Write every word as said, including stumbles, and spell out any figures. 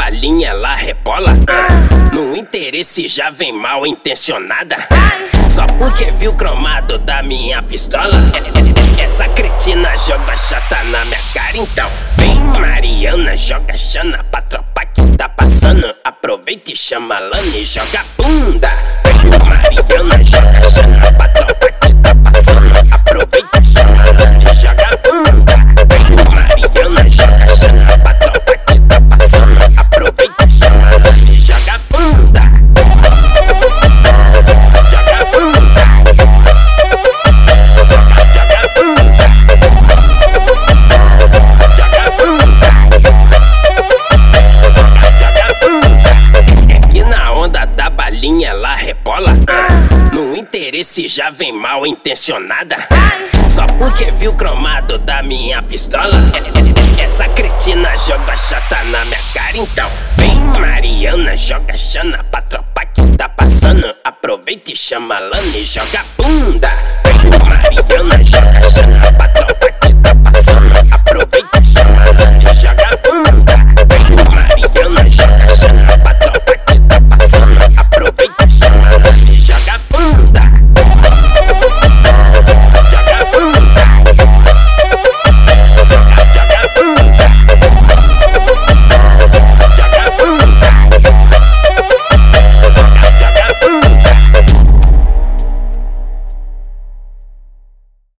balinha ela rebola. No interesse já vem mal intencionada, só porque viu o cromado da minha pistola. Essa cretina joga chata na minha cara, então vem Mariana, joga chana pra tropa que tá passando. Aproveita e chama Lana e joga bunda. Vem Mariana, joga chana pra tropa que tá passando. Aproveita e chama Lana e joga bunda. Vem Mariana, joga chana pra tropa que tá passando. Aproveita e chama Lana e joga bunda. Joga bunda. Joga bunda. Joga bunda. Joga bunda. É que na onda da balinha ela rebola. No interesse já vem mal intencionada, só porque viu o cromado da minha pistola. Essa cretina joga chata na minha cara, então vem Mariana, joga chana pra tropa que tá passando. Aproveita e chama Lana e joga bunda. Vem Mariana.